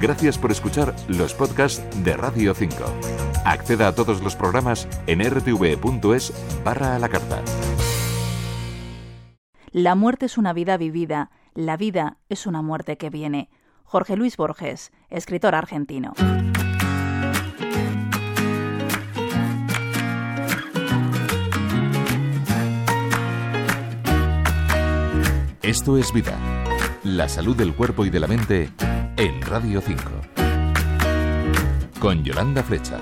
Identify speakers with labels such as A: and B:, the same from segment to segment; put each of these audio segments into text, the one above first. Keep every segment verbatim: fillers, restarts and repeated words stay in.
A: Gracias por escuchar los podcasts de Radio cinco. Acceda a todos los programas en r t v punto es barra a la carta.
B: La muerte es una vida vivida, la vida es una muerte que viene. Jorge Luis Borges, escritor argentino.
A: Esto es Vida, la salud del cuerpo y de la mente en Radio cinco. Con Yolanda Flecha.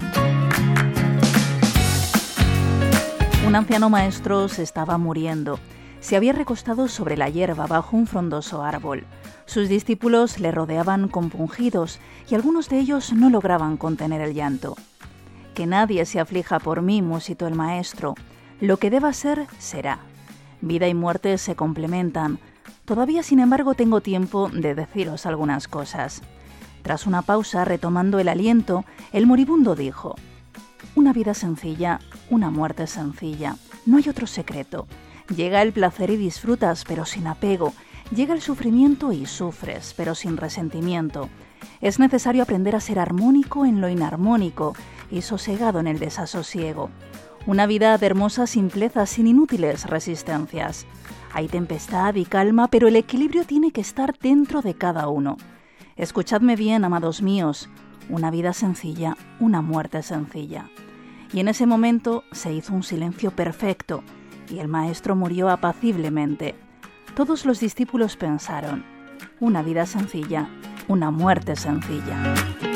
B: Un anciano maestro se estaba muriendo. Se había recostado sobre la hierba bajo un frondoso árbol. Sus discípulos le rodeaban compungidos y algunos de ellos no lograban contener el llanto. Que nadie se aflija por mí, musitó el maestro. Lo que deba ser, será. Vida y muerte se complementan. Todavía, sin embargo, tengo tiempo de deciros algunas cosas. Tras una pausa, retomando el aliento, el moribundo dijo: una vida sencilla, una muerte sencilla. No hay otro secreto. Llega el placer y disfrutas, pero sin apego. Llega el sufrimiento y sufres, pero sin resentimiento. Es necesario aprender a ser armónico en lo inarmónico y sosegado en el desasosiego. Una vida de hermosa simpleza sin inútiles resistencias. Hay tempestad y calma, pero el equilibrio tiene que estar dentro de cada uno. Escuchadme bien, amados míos. Una vida sencilla, una muerte sencilla. Y en ese momento se hizo un silencio perfecto y el maestro murió apaciblemente. Todos los discípulos pensaron: una vida sencilla, una muerte sencilla.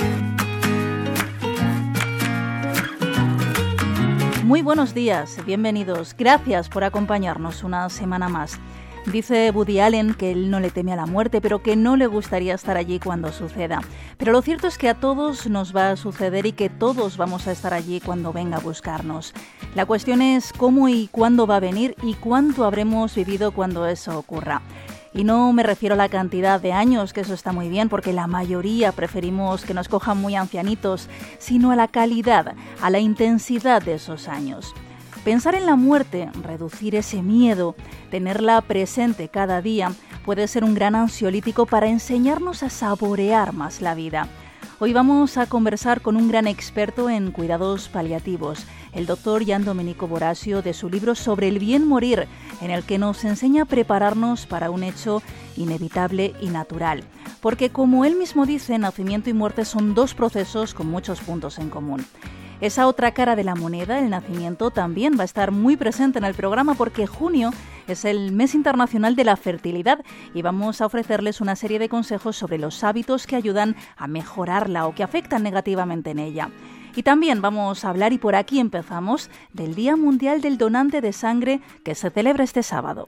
B: Muy buenos días, bienvenidos. Gracias por acompañarnos una semana más. Dice Woody Allen que él no le teme a la muerte, pero que no le gustaría estar allí cuando suceda. Pero lo cierto es que a todos nos va a suceder y que todos vamos a estar allí cuando venga a buscarnos. La cuestión es cómo y cuándo va a venir y cuánto habremos vivido cuando eso ocurra. Y no me refiero a la cantidad de años, que eso está muy bien, porque la mayoría preferimos que nos cojan muy ancianitos, sino a la calidad, a la intensidad de esos años. Pensar en la muerte, reducir ese miedo, tenerla presente cada día, puede ser un gran ansiolítico para enseñarnos a saborear más la vida. Hoy vamos a conversar con un gran experto en cuidados paliativos, el doctor Gian Domenico Borasio, de su libro Sobre el bien morir, en el que nos enseña a prepararnos para un hecho inevitable y natural. Porque, como él mismo dice, nacimiento y muerte son dos procesos con muchos puntos en común. Esa otra cara de la moneda, el nacimiento, también va a estar muy presente en el programa porque junio es el mes internacional de la fertilidad y vamos a ofrecerles una serie de consejos sobre los hábitos que ayudan a mejorarla o que afectan negativamente en ella. Y también vamos a hablar, y por aquí empezamos, del Día Mundial del Donante de Sangre que se celebra este sábado.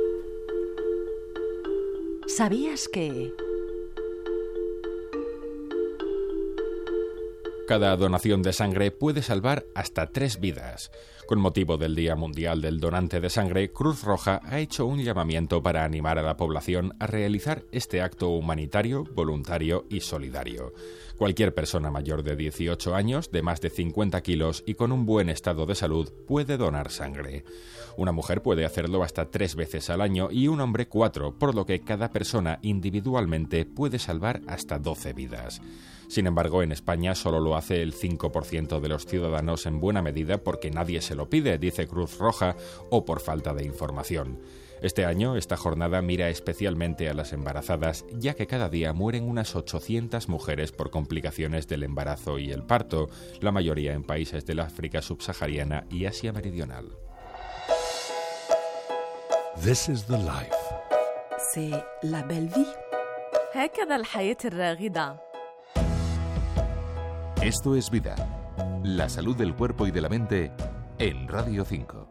C: ¿Sabías que...?
D: Cada donación de sangre puede salvar hasta tres vidas. Con motivo del Día Mundial del Donante de Sangre, Cruz Roja ha hecho un llamamiento para animar a la población a realizar este acto humanitario, voluntario y solidario. Cualquier persona mayor de dieciocho años, de más de cincuenta kilos y con un buen estado de salud puede donar sangre. Una mujer puede hacerlo hasta tres veces al año y un hombre cuatro, por lo que cada persona individualmente puede salvar hasta doce vidas. Sin embargo, en España solo lo hace el cinco por ciento de los ciudadanos en buena medida porque nadie se lo pide, dice Cruz Roja, o por falta de información. Este año, esta jornada mira especialmente a las embarazadas, ya que cada día mueren unas ochocientas mujeres por complicaciones del embarazo y el parto, la mayoría en países del África subsahariana y Asia meridional.
E: This is the life.
C: C'est la belle vie.
F: هكذا الحياة الراغدة.
A: Esto es Vida, la salud del cuerpo y de la mente en Radio cinco.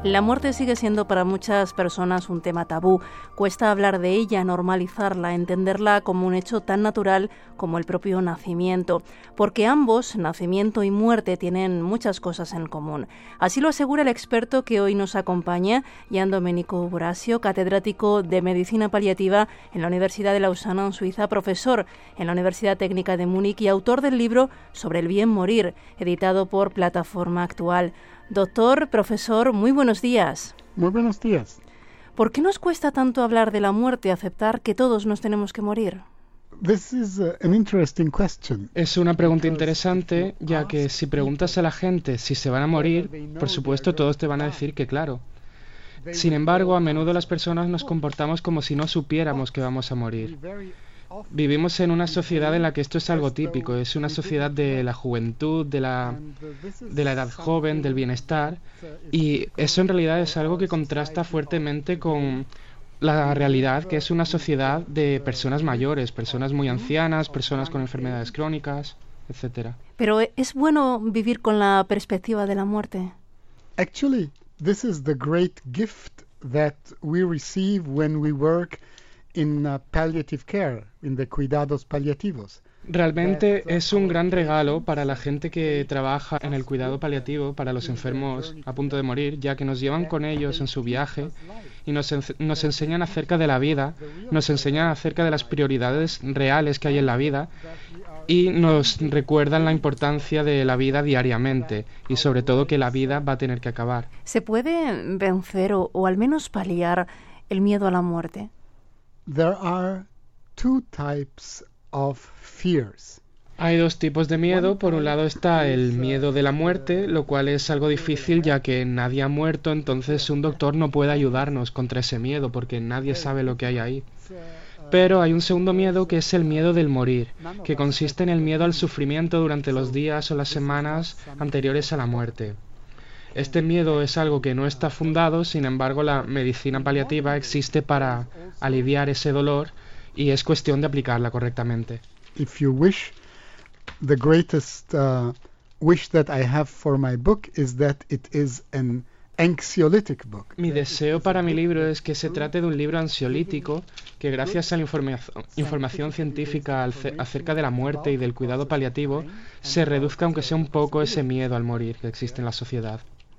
B: La muerte sigue siendo para muchas personas un tema tabú. Cuesta hablar de ella, normalizarla, entenderla como un hecho tan natural como el propio nacimiento, porque ambos, nacimiento y muerte, tienen muchas cosas en común. Así lo asegura el experto que hoy nos acompaña, Jan Domenico Burasio, catedrático de Medicina Paliativa en la Universidad de Lausana, en Suiza, profesor en la Universidad Técnica de Múnich y autor del libro Sobre el bien morir, editado por Plataforma Actual. Doctor, profesor, muy buenos días.
G: Muy buenos días.
B: ¿Por qué nos cuesta tanto hablar de la muerte, aceptar que todos nos tenemos que morir?
G: This is an interesting question.
H: Es una pregunta interesante, ya que si preguntas a la gente si se van a morir, por supuesto todos te van a decir que claro. Sin embargo, a menudo las personas nos comportamos como si no supiéramos que vamos a morir. Vivimos en una sociedad en la que esto es algo típico, es una sociedad de la juventud, de la, de la edad joven, del bienestar, y eso en realidad es algo que contrasta fuertemente con la realidad, que es una sociedad de personas mayores, personas muy ancianas, personas con enfermedades crónicas, etcétera.
B: Pero ¿es bueno vivir con la perspectiva de la muerte?
G: Actually, this is the great gift that we receive when we work in uh, palliative care, in the cuidados paliativos.
H: Realmente es un gran regalo para la gente que trabaja en el cuidado paliativo, para los enfermos a punto de morir, ya que nos llevan con ellos en su viaje y nos, en- nos enseñan acerca de la vida, nos enseñan acerca de las prioridades reales que hay en la vida y nos recuerdan la importancia de la vida diariamente y sobre todo que la vida va a tener que acabar.
B: ¿Se puede vencer o, o al menos paliar el miedo a la muerte?
G: There are two types of fears.
H: Hay dos tipos de miedo. Por un lado está el miedo de la muerte, lo cual es algo difícil ya que nadie ha muerto, entonces un doctor no puede ayudarnos contra ese miedo porque nadie sabe lo que hay ahí. Pero hay un segundo miedo que es el miedo del morir, que consiste en el miedo al sufrimiento durante los días o las semanas anteriores a la muerte. Este miedo es algo que no está fundado, sin embargo la medicina paliativa existe para aliviar ese dolor y es cuestión de aplicarla correctamente.
G: If you wish, the greatest uh, wish that I have for my book is that it is an anxiolytic book.
H: Mi deseo para mi libro es que se trate de un libro ansiolítico que gracias a la informa- información científica alce- acerca de la muerte y del cuidado paliativo se reduzca aunque sea un poco ese miedo al morir que existe en la sociedad.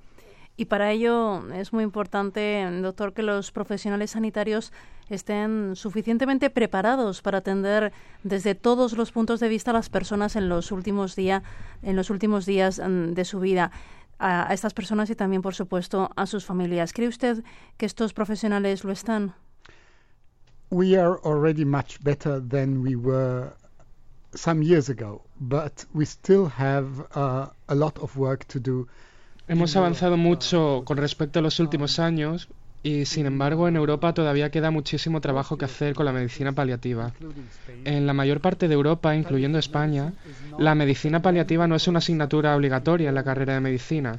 B: Y para ello es muy importante, doctor, que los profesionales sanitarios estén suficientemente preparados para atender desde todos los puntos de vista a las personas en los últimos días, en los últimos días de su vida, a, a estas personas y también, por supuesto, a sus familias. ¿Cree usted que estos profesionales lo están?
G: We are already much better than we were some years ago, but we still have uh, a lot of work to do.
H: Hemos avanzado mucho con respecto a los últimos años y, sin embargo, en Europa todavía queda muchísimo trabajo que hacer con la medicina paliativa. En la mayor parte de Europa, incluyendo España, la medicina paliativa no es una asignatura obligatoria en la carrera de medicina.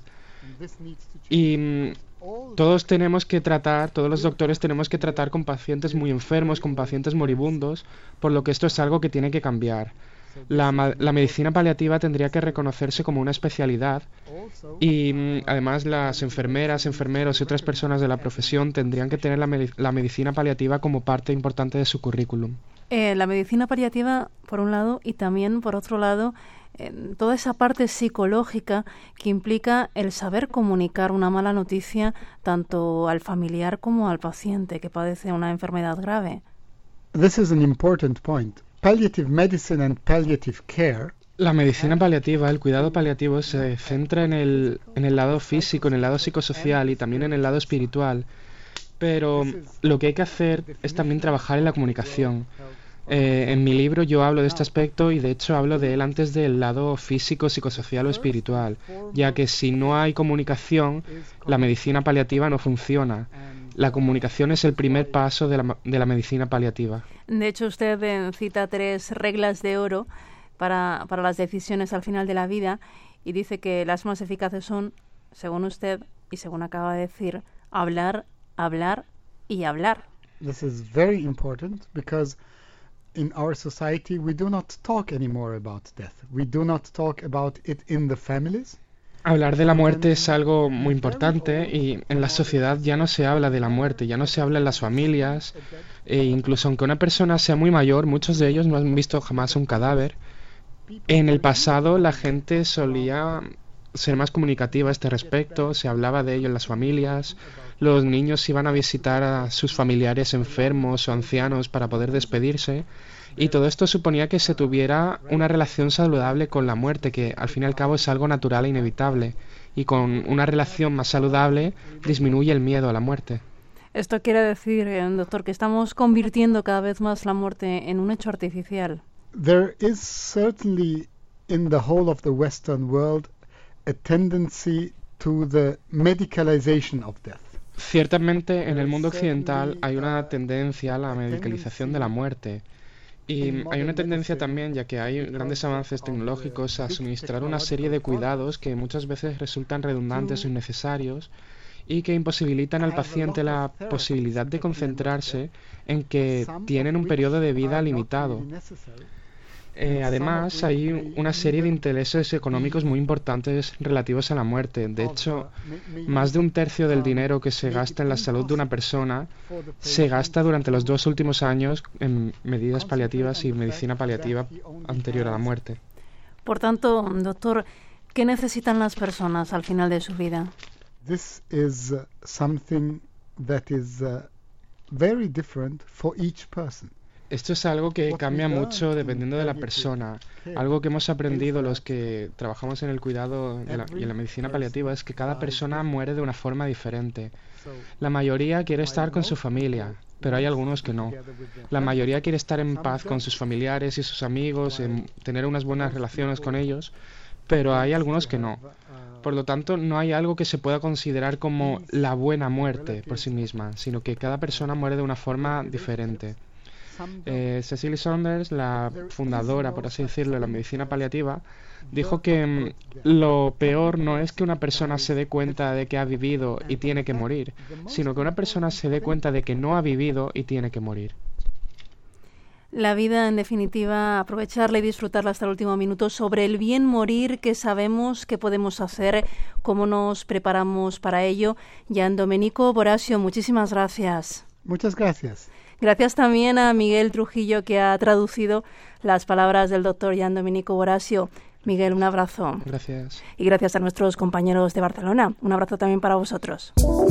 H: Y mm, todos tenemos que tratar, todos los doctores tenemos que tratar con pacientes muy enfermos, con pacientes moribundos, por lo que esto es algo que tiene que cambiar. La, la medicina paliativa tendría que reconocerse como una especialidad y mm, además las enfermeras, enfermeros y otras personas de la profesión tendrían que tener la, med- la medicina paliativa como parte importante de su currículum.
B: Eh, la medicina paliativa, por un lado, y también, por otro lado, eh, toda esa parte psicológica que implica el saber comunicar una mala noticia tanto al familiar como al paciente que padece una enfermedad grave.
G: This is an important point. Palliative medicine and palliative care.
H: La medicina paliativa, el cuidado paliativo, se centra en el, en el lado físico, en el lado psicosocial y también en el lado espiritual. Pero lo que hay que hacer es también trabajar en la comunicación. Eh, en mi libro yo hablo de este aspecto y de hecho hablo de él antes del lado físico, psicosocial o espiritual, ya que si no hay comunicación, la medicina paliativa no funciona. La comunicación es el primer paso de la, de la medicina paliativa.
B: De hecho, usted eh, cita tres reglas de oro para, para las decisiones al final de la vida y dice que las más eficaces son, según usted y según acaba de decir, hablar, hablar y hablar.
G: This is very important because in our society we do not talk anymore about death. We do not talk about it in the families.
H: Hablar de la muerte es algo muy importante y en la sociedad ya no se habla de la muerte, ya no se habla en las familias, e incluso aunque una persona sea muy mayor, muchos de ellos no han visto jamás un cadáver. En el pasado la gente solía ser más comunicativa a este respecto, se hablaba de ello en las familias, los niños iban a visitar a sus familiares enfermos o ancianos para poder despedirse. Y todo esto suponía que se tuviera una relación saludable con la muerte, que al fin y al cabo es algo natural e inevitable. Y con una relación más saludable disminuye el miedo a la muerte.
F: Esto quiere decir, eh, doctor, que estamos convirtiendo cada vez más la muerte en un hecho artificial.
G: There is certainly in the whole of the Western world a tendency to the medicalization of death.
H: Ciertamente en el mundo occidental hay una tendencia a la medicalización de la muerte. Y hay una tendencia también, ya que hay grandes avances tecnológicos, a suministrar una serie de cuidados que muchas veces resultan redundantes o innecesarios y que imposibilitan al paciente la posibilidad de concentrarse en que tienen un periodo de vida limitado. Eh, además, hay una serie de intereses económicos muy importantes relativos a la muerte. De hecho, más de un tercio del dinero que se gasta en la salud de una persona se gasta durante los dos últimos años en medidas paliativas y medicina paliativa anterior a la muerte.
F: Por tanto, doctor, ¿qué necesitan las personas al final de su vida?
G: This is uh, something that is uh, very different for each person.
H: Esto es algo que cambia mucho dependiendo de la persona. Algo que hemos aprendido los que trabajamos en el cuidado de la, y en la medicina paliativa es que cada persona muere de una forma diferente. La mayoría quiere estar con su familia, pero hay algunos que no. La mayoría quiere estar en paz con sus familiares y sus amigos, en tener unas buenas relaciones con ellos, pero hay algunos que no. Por lo tanto, no hay algo que se pueda considerar como la buena muerte por sí misma, sino que cada persona muere de una forma diferente. Eh, Cecily Saunders, la fundadora, por así decirlo, de la medicina paliativa, dijo que mm, lo peor no es que una persona se dé cuenta de que ha vivido y tiene que morir, sino que una persona se dé cuenta de que no ha vivido y tiene que morir.
F: La vida, en definitiva, aprovecharla y disfrutarla hasta el último minuto. Sobre el bien morir, ¿qué sabemos, qué podemos hacer, cómo nos preparamos para ello? Gian Domenico Borasio, muchísimas gracias.
G: Muchas gracias.
F: Gracias también a Miguel Trujillo, que ha traducido las palabras del doctor Gian Domenico Borasio. Miguel, un abrazo.
H: Gracias.
F: Y gracias a nuestros compañeros de Barcelona. Un abrazo también para vosotros.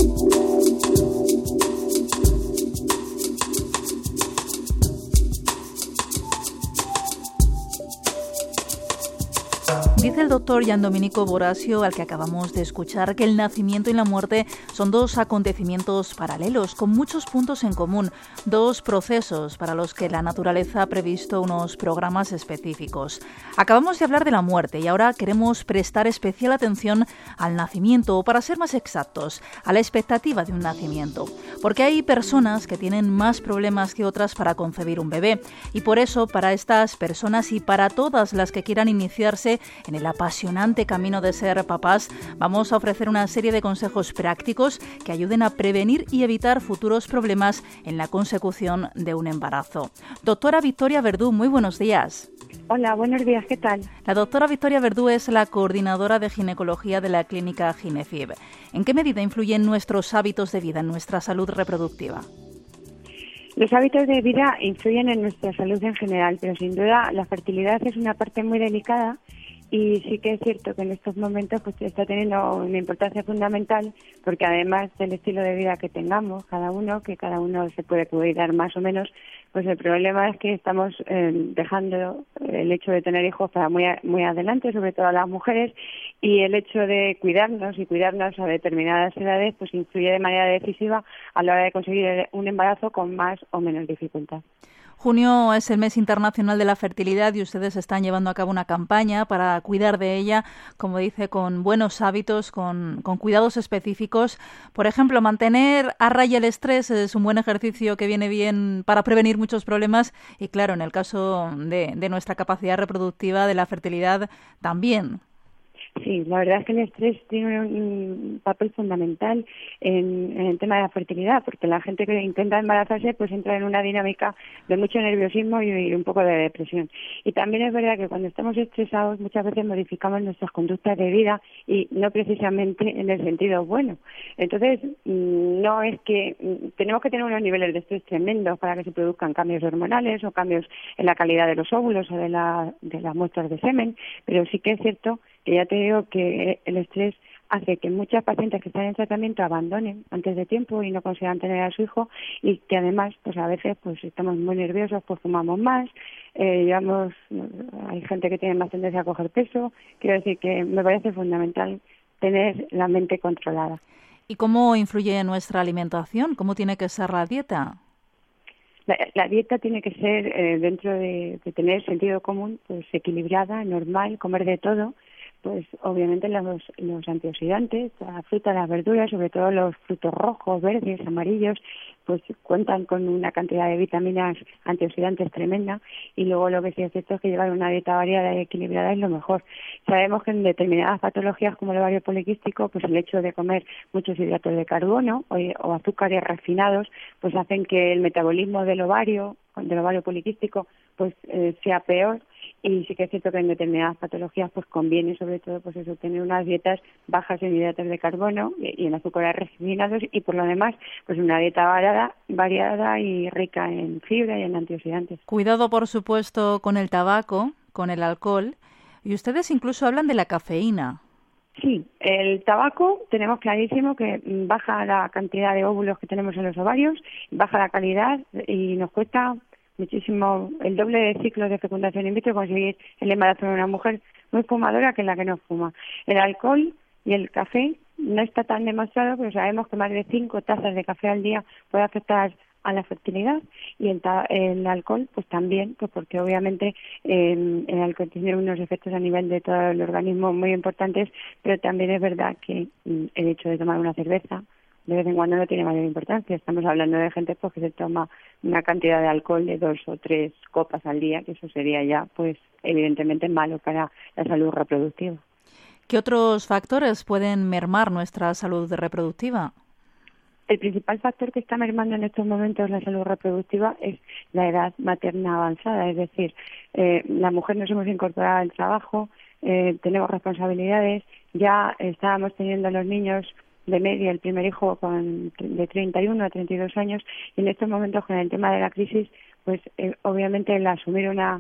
F: Dice el doctor Gian Domenico Borasio, al que acabamos de escuchar, que el nacimiento y la muerte son dos acontecimientos paralelos, con muchos puntos en común, dos procesos para los que la naturaleza ha previsto unos programas específicos. Acabamos de hablar de la muerte y ahora queremos prestar especial atención al nacimiento, o para ser más exactos, a la expectativa de un nacimiento, porque hay personas que tienen más problemas que otras para concebir un bebé, y por eso, para estas personas y para todas las que quieran iniciarse en el apasionante camino de ser papás, vamos a ofrecer una serie de consejos prácticos que ayuden a prevenir y evitar futuros problemas en la consecución de un embarazo. Doctora Victoria Verdú, muy buenos días.
I: Hola, buenos días, ¿qué tal?
F: La doctora Victoria Verdú es la coordinadora de ginecología de la clínica Ginefib. ¿En qué medida influyen nuestros hábitos de vida en nuestra salud reproductiva?
I: Los hábitos de vida influyen en nuestra salud en general, pero sin duda la fertilidad es una parte muy delicada. Y sí que es cierto que en estos momentos pues está teniendo una importancia fundamental, porque además del estilo de vida que tengamos cada uno, que cada uno se puede cuidar más o menos, pues el problema es que estamos eh, dejando el hecho de tener hijos para muy muy adelante, sobre todo a las mujeres, y el hecho de cuidarnos y cuidarnos a determinadas edades pues influye de manera decisiva a la hora de conseguir un embarazo con más o menos dificultad.
F: Junio es el mes internacional de la fertilidad y ustedes están llevando a cabo una campaña para cuidar de ella, como dice, con buenos hábitos, con, con cuidados específicos. Por ejemplo, mantener a raya el estrés es un buen ejercicio que viene bien para prevenir muchos problemas y, claro, en el caso de, de nuestra capacidad reproductiva, de la fertilidad, también.
I: Sí, la verdad es que el estrés tiene un, un papel fundamental en, en el tema de la fertilidad, porque la gente que intenta embarazarse pues entra en una dinámica de mucho nerviosismo y, y un poco de depresión. Y también es verdad que cuando estamos estresados muchas veces modificamos nuestras conductas de vida y no precisamente en el sentido bueno. Entonces, no es que tenemos que tener unos niveles de estrés tremendos para que se produzcan cambios hormonales o cambios en la calidad de los óvulos o de, la, de las muestras de semen, pero sí que es cierto que ya te digo que el estrés hace que muchas pacientes que están en tratamiento abandonen antes de tiempo y no consigan tener a su hijo, y que además pues a veces pues estamos muy nerviosos, pues fumamos más, eh, llevamos, hay gente que tiene más tendencia a coger peso. Quiero decir que me parece fundamental tener la mente controlada.
B: ¿Y cómo influye en nuestra alimentación? ¿Cómo tiene que ser la dieta?
I: La, la dieta tiene que ser, eh, dentro de, de tener sentido común, pues equilibrada, normal, comer de todo. Pues obviamente los, los antioxidantes, la fruta, las verduras, sobre todo los frutos rojos, verdes, amarillos, pues cuentan con una cantidad de vitaminas antioxidantes tremenda, y luego lo que sí es cierto es que llevar una dieta variada y equilibrada es lo mejor. Sabemos que en determinadas patologías como el ovario poliquístico, pues el hecho de comer muchos hidratos de carbono o, o azúcares refinados, pues hacen que el metabolismo del ovario, del ovario poliquístico, pues eh, sea peor. Y sí que es cierto que en determinadas patologías pues conviene sobre todo pues eso, tener unas dietas bajas en hidratos de carbono y en azúcares refinados, y por lo demás pues una dieta variada, variada y rica en fibra y en antioxidantes.
B: Cuidado, por supuesto, con el tabaco, con el alcohol, y ustedes incluso hablan de la cafeína.
I: Sí, el tabaco tenemos clarísimo que baja la cantidad de óvulos que tenemos en los ovarios, baja la calidad y nos cuesta muchísimo, el doble de ciclos de fecundación in vitro, conseguir el embarazo de una mujer muy fumadora que la que no fuma. El alcohol y el café no está tan demostrado, pero sabemos que más de cinco tazas de café al día puede afectar a la fertilidad, y el, el alcohol pues también, pues porque obviamente eh, el alcohol tiene unos efectos a nivel de todo el organismo muy importantes, pero también es verdad que mm, el hecho de tomar una cerveza de vez en cuando no tiene mayor importancia. Estamos hablando de gente pues que se toma una cantidad de alcohol de dos o tres copas al día, que eso sería ya pues evidentemente malo para la salud reproductiva.
B: ¿Qué otros factores pueden mermar nuestra salud reproductiva?
I: El principal factor que está mermando en estos momentos la salud reproductiva es la edad materna avanzada, es decir, eh, la mujer nos hemos incorporado al trabajo, eh, tenemos responsabilidades, ya estábamos teniendo a los niños de media, el primer hijo con de treinta y uno a treinta y dos años, y en estos momentos con el tema de la crisis, pues eh, obviamente el asumir una,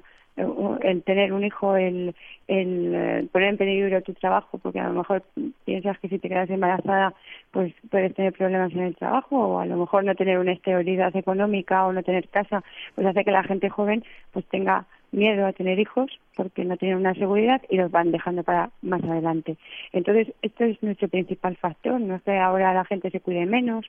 I: el tener un hijo, el, el, el poner en peligro tu trabajo, porque a lo mejor piensas que si te quedas embarazada pues puedes tener problemas en el trabajo, o a lo mejor no tener una estabilidad económica o no tener casa, pues hace que la gente joven pues tenga miedo a tener hijos porque no tienen una seguridad y los van dejando para más adelante. Entonces, esto es nuestro principal factor. No es que ahora la gente se cuide menos,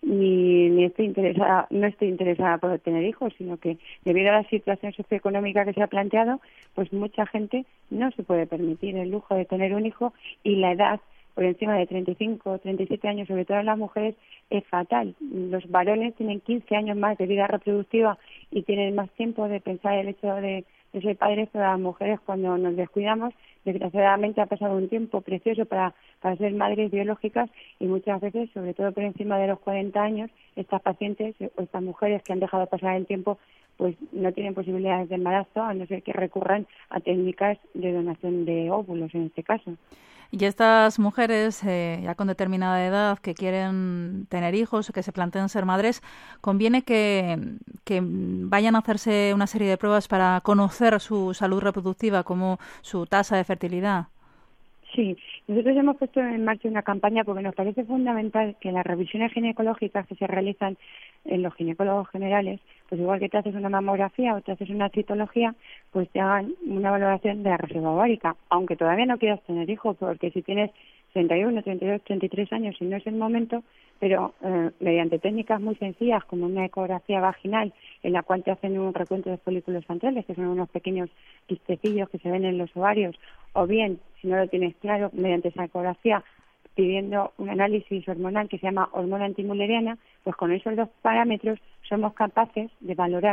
I: ni, ni esté interesada, no esté interesada por tener hijos, sino que debido a la situación socioeconómica que se ha planteado, pues mucha gente no se puede permitir el lujo de tener un hijo, y la edad por encima de treinta y cinco o treinta y siete años, sobre todo en las mujeres, es fatal. Los varones tienen quince años más de vida reproductiva y tienen más tiempo de pensar el hecho de, de ser padres, pero las mujeres, cuando nos descuidamos, desgraciadamente ha pasado un tiempo precioso para, para ser madres biológicas, y muchas veces, sobre todo por encima de los cuarenta años, estas pacientes o estas mujeres que han dejado pasar el tiempo pues no tienen posibilidades de embarazo, a no ser que recurran a técnicas de donación de óvulos en este caso.
B: Y estas mujeres eh, ya con determinada edad que quieren tener hijos o que se plantean ser madres, conviene que, que vayan a hacerse una serie de pruebas para conocer su salud reproductiva, como su tasa de fertilidad.
I: Sí, nosotros hemos puesto en marcha una campaña porque nos parece fundamental que las revisiones ginecológicas que se realizan en los ginecólogos generales, pues igual que te haces una mamografía o te haces una citología, pues te hagan una valoración de la reserva ovárica, aunque todavía no quieras tener hijos, porque si tienes treinta y uno, treinta y dos, treinta y tres años y no es el momento, pero eh, mediante técnicas muy sencillas como una ecografía vaginal en la cual te hacen un recuento de folículos antrales, que son unos pequeños quistecillos que se ven en los ovarios, o bien, si no lo tienes claro, mediante esa ecografía pidiendo un análisis hormonal que se llama hormona antimuleriana, pues con esos dos parámetros somos capaces de valorar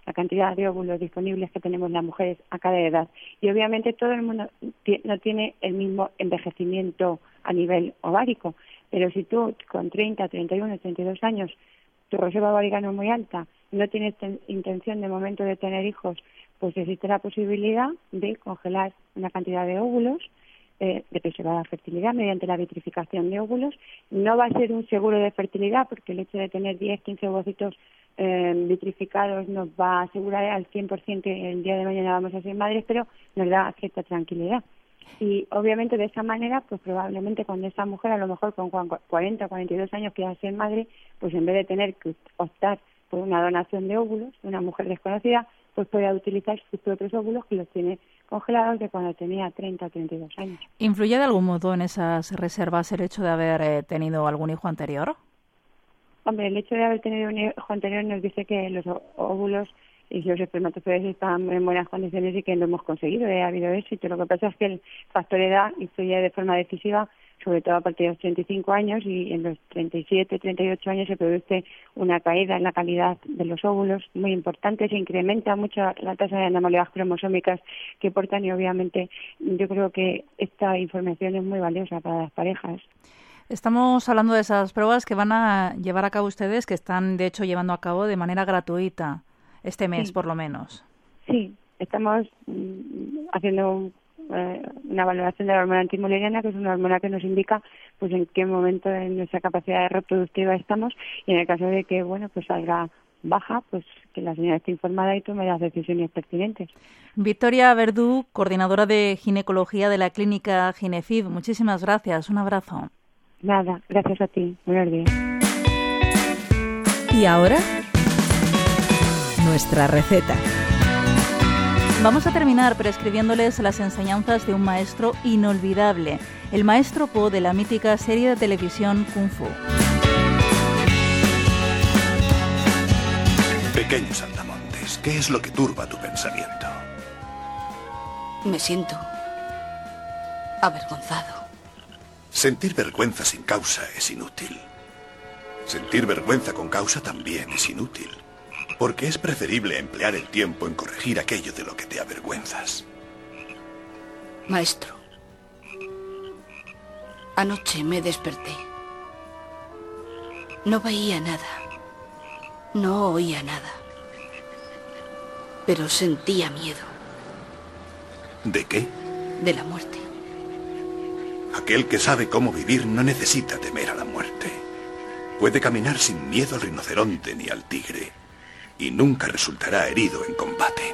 I: la cantidad de óvulos disponibles que tenemos las mujeres a cada edad. Y obviamente todo el mundo t- no tiene el mismo envejecimiento a nivel ovárico, pero si tú con treinta, treinta y uno, treinta y dos años tu reserva ovárica no es muy alta, no tienes ten- intención de momento de tener hijos, pues existe la posibilidad de congelar una cantidad de óvulos, eh, de preservar la fertilidad mediante la vitrificación de óvulos. No va a ser un seguro de fertilidad, porque el hecho de tener diez, quince ovocitos eh, vitrificados nos va a asegurar al cien por ciento que el día de mañana vamos a ser madres, pero nos da cierta tranquilidad. Y obviamente de esa manera, pues probablemente cuando esa mujer, a lo mejor con cuarenta, cuarenta y dos años, quiera ser madre, pues en vez de tener que optar por una donación de óvulos de una mujer desconocida, pues pueda utilizar sus propios óvulos, que los tiene congelados de cuando tenía treinta o treinta y dos años.
B: ¿Influye de algún modo en esas reservas el hecho de haber eh, tenido algún hijo anterior?
I: Hombre, el hecho de haber tenido un hijo anterior nos dice que los óvulos y los espermatozoides están en buenas condiciones y que lo hemos conseguido, eh, ha habido éxito. Lo que pasa es que el factor edad influye de forma decisiva, sobre todo a partir de los treinta y cinco años, y en los treinta y siete, treinta y ocho años se produce una caída en la calidad de los óvulos muy importante, se incrementa mucho la tasa de anomalías cromosómicas que portan, y obviamente yo creo que esta información es muy valiosa para las parejas.
B: Estamos hablando de esas pruebas que van a llevar a cabo ustedes, que están de hecho llevando a cabo de manera gratuita este mes, sí, por lo menos.
I: Sí, estamos mm, haciendo un una valoración de la hormona antimuleriana, que es una hormona que nos indica pues en qué momento de nuestra capacidad reproductiva estamos, y en el caso de que bueno pues salga baja, pues que la señora esté informada y tome las decisiones pertinentes.
B: Victoria Verdú, coordinadora de ginecología de la clínica Ginefib, muchísimas gracias, un abrazo.
I: Nada, gracias a ti, buenos días.
C: Y ahora, nuestra receta.
B: Vamos a terminar prescribiéndoles las enseñanzas de un maestro inolvidable, el maestro Po de la mítica serie de televisión Kung Fu.
J: Pequeño saltamontes, ¿qué es lo que turba tu pensamiento?
K: Me siento avergonzado.
J: Sentir vergüenza sin causa es inútil. Sentir vergüenza con causa también es inútil. Porque es preferible emplear el tiempo en corregir aquello de lo que te avergüenzas.
K: Maestro, anoche me desperté. No veía nada. No oía nada. Pero sentía miedo.
J: ¿De qué?
K: De la muerte.
J: Aquel que sabe cómo vivir no necesita temer a la muerte. Puede caminar sin miedo al rinoceronte ni al tigre. Y nunca resultará herido en combate.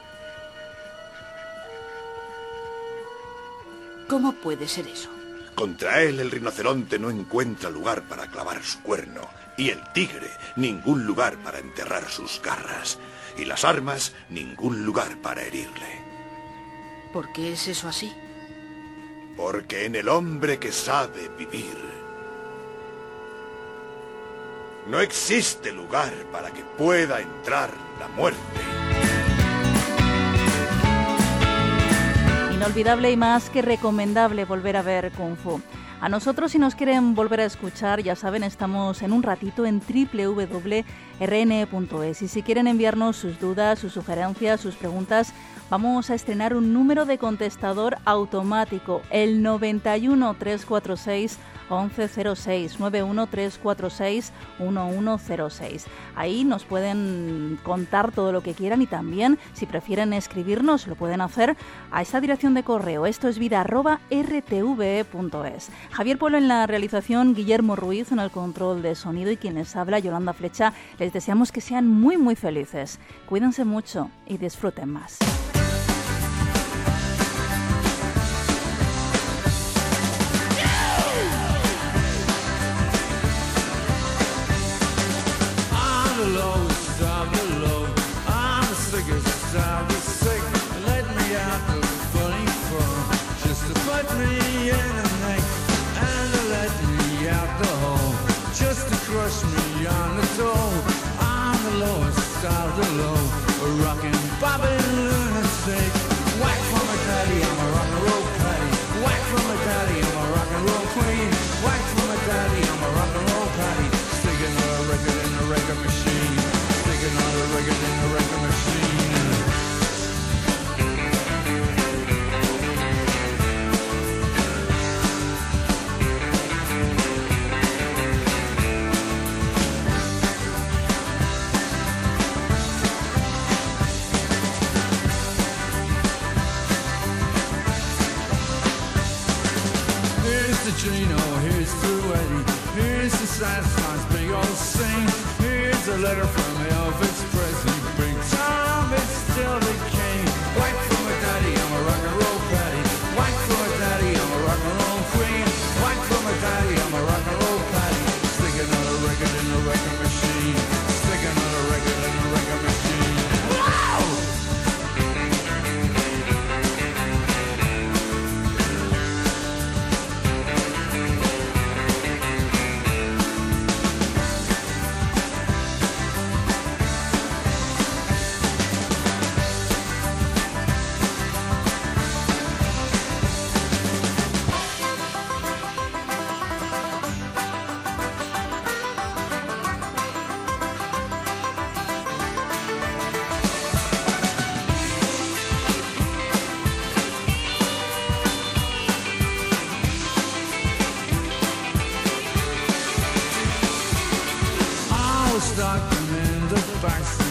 K: ¿Cómo puede ser eso?
J: Contra él el rinoceronte no encuentra lugar para clavar su cuerno, y el tigre ningún lugar para enterrar sus garras, y las armas ningún lugar para herirle.
K: ¿Por qué es eso así?
J: Porque en el hombre que sabe vivir no existe lugar para que pueda entrar la muerte.
B: Inolvidable y más que recomendable volver a ver Kung Fu. A nosotros, si nos quieren volver a escuchar, ya saben, estamos en un ratito en doble u doble u doble u punto r n e punto es. Y si quieren enviarnos sus dudas, sus sugerencias, sus preguntas, vamos a estrenar un número de contestador automático, el noventa y uno, trescientos cuarenta y seis, once cero seis, noventa y uno, trescientos cuarenta y seis, once cero seis. Ahí nos pueden contar todo lo que quieran, y también, si prefieren escribirnos, lo pueden hacer a esta dirección de correo. Esto es vida arroba r t v e punto es. Javier Polo en la realización, Guillermo Ruiz en el control de sonido, y quien les habla, Yolanda Flecha. Les deseamos que sean muy muy felices. Cuídense mucho y disfruten más.
L: Rockin' Bobby lunatic. Whack from a daddy, I'm a rock and roll patty. Whack from a daddy, I'm a rock and roll queen. Whack from a daddy, I'm a rock and roll patty. Sticking a record in a record machine. Sticking on a record in a record machine. Mister Gino, here's to Eddie. Here's to Satisfy's big old scene. Here's a letter from Elvis Presley. Big time, it's still the king. White from a daddy, I'm a rock and roll patty. White from a daddy, I'm a rock and roll queen. White from a daddy, I'm a rock and roll patty. Stick another record in the record machine. Stick another record in the record machine. Wow! Stuck in the backseat.